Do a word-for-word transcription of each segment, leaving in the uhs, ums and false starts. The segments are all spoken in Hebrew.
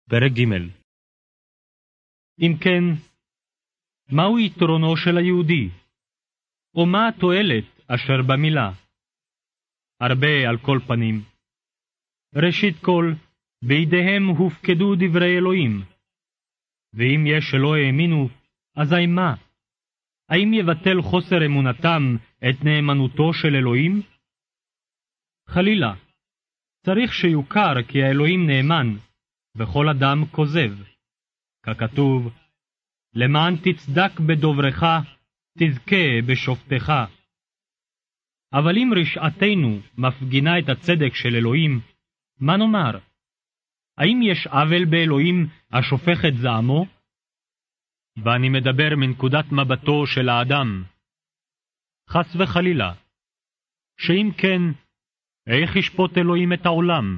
פרק ג'. אם כן, מהו יתרונו של היהודי? או מה התועלת אשר במילה? הרבה על כל פנים. ראשית כל, בידיהם הופקדו דברי אלוהים. ואם יש שלא האמינו, אזי מה? האם יבטל חוסר אמונתם את נאמנותו של אלוהים? חלילה, צריך שיוכר כי האלוהים נאמן, וכל אדם כוזב. ככתוב, למען תצדק בדוברך, תזכה בשופטך. אבל אם רשעתנו מפגינה את הצדק של אלוהים, מה נאמר? האם יש עוול באלוהים השופך את זעמו? ואני מדבר מנקודת מבטו של האדם. חס וחלילה, שאם כן, איך ישפוט אלוהים את העולם?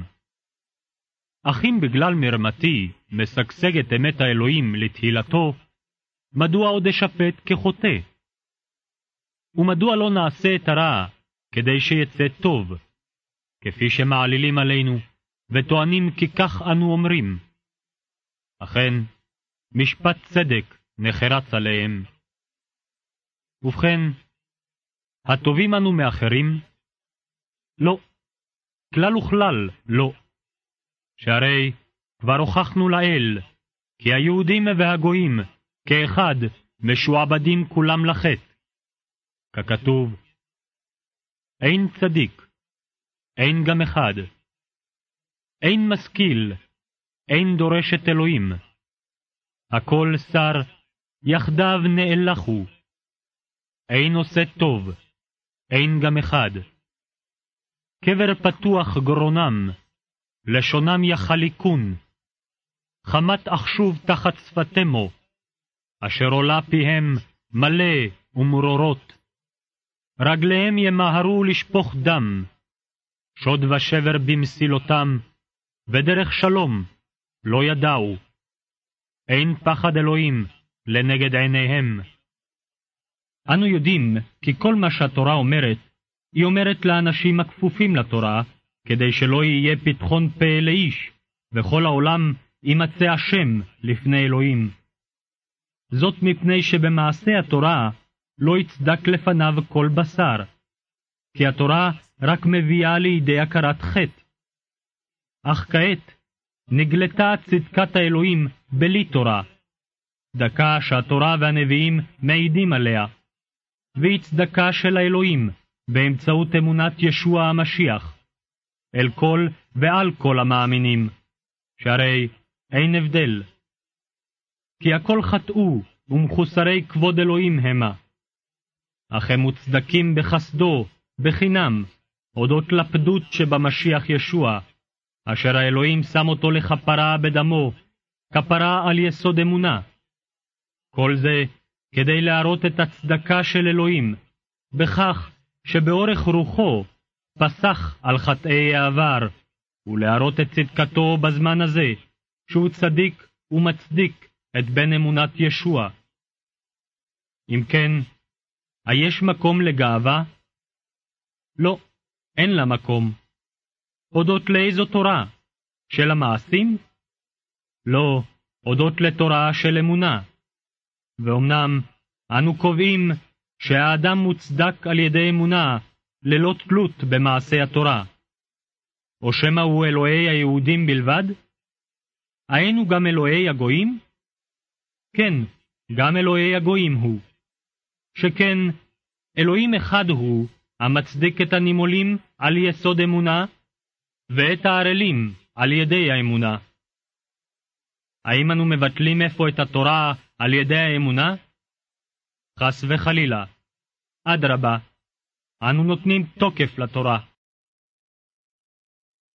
אך אם בגלל מרמתי משגשגת אמת האלוהים לתהילתו, מדוע עוד אשפט כחוטא? ומדוע לא נעשה את הרע כדי שיצא טוב, כפי שמעלילים עלינו וטוענים כי כך אנו אומרים? אכן, משפט צדק נחרץ עליהם. ובכן, הטובים אנו מאחרים? לא, כלל וכלל לא. שהרי כבר הוכחנו לאל, כי היהודים והגויים כאחד משועבדים כולם לחטא. ככתוב, אין צדיק, אין גם אחד. אין משכיל, אין דורש את אלוהים. הכל שר, יחדיו נאלחו. אין עושה טוב, אין גם אחד. קבר פתוח גרונם, לשונם יחליקון. חמת אחשוב תחת שפתמו, אשר עולה פיהם מלא ומרורות. רגליהם ימהרו לשפוך דם, שוד ושבר במסילותם, ודרך שלום לא ידעו. אין פחד אלוהים לנגד עיניהם. אנו יודעים כי כל מה שהתורה אומרת, היא אומרת לאנשים הכפופים לתורה, כדי שלא יהיה פתחון פה לאיש, וכל העולם יימצא השם לפני אלוהים. זאת מפני שבמעשה התורה לא יצדק לפניו כל בשר, כי התורה רק מביאה לידי הכרת חטא. אך כעת נגלתה צדקת האלוהים בלי תורה, צדקה שהתורה והנביאים מעידים עליה, והיא צדקה של האלוהים באמצעות אמונת ישוע המשיח, אל כל ועל כל המאמינים, שהרי אין הבדל. כי הכל חטאו ומחוסרי כבוד אלוהים המה, אך הם מוצדקים בחסדו, בחינם, הודות לפדות שבמשיח ישוע, אשר האלוהים שם אותו לכפרה בדמו, כפרה על יסוד אמונה. כל זה כדי להראות את הצדקה של אלוהים, בכך שבאורך רוחו פסח על חטאי העבר, ולהראות את צדקתו בזמן הזה, שהוא צדיק ומצדיק את בן אמונת ישוע. אם כן, היש מקום לגאווה? לא, אין לה מקום. הודות לאיזו תורה? של המעשים? לא, הודות לתורה של אמונה. ואומנם אנו קובעים שהאדם מוצדק על ידי אמונה ללא תלות במעשה התורה. או שמא הוא אלוהי היהודים בלבד? היינו גם אלוהי הגויים? כן, גם אלוהי הגויים הוא. שכן, אלוהים אחד הוא המצדיק את הנימולים על יסוד אמונה, ואת הערלים על ידי האמונה. האם אנו מבטלים אפוא את התורה על ידי האמונה? חס וחלילה. אדרבה, אנו נותנים תוקף לתורה.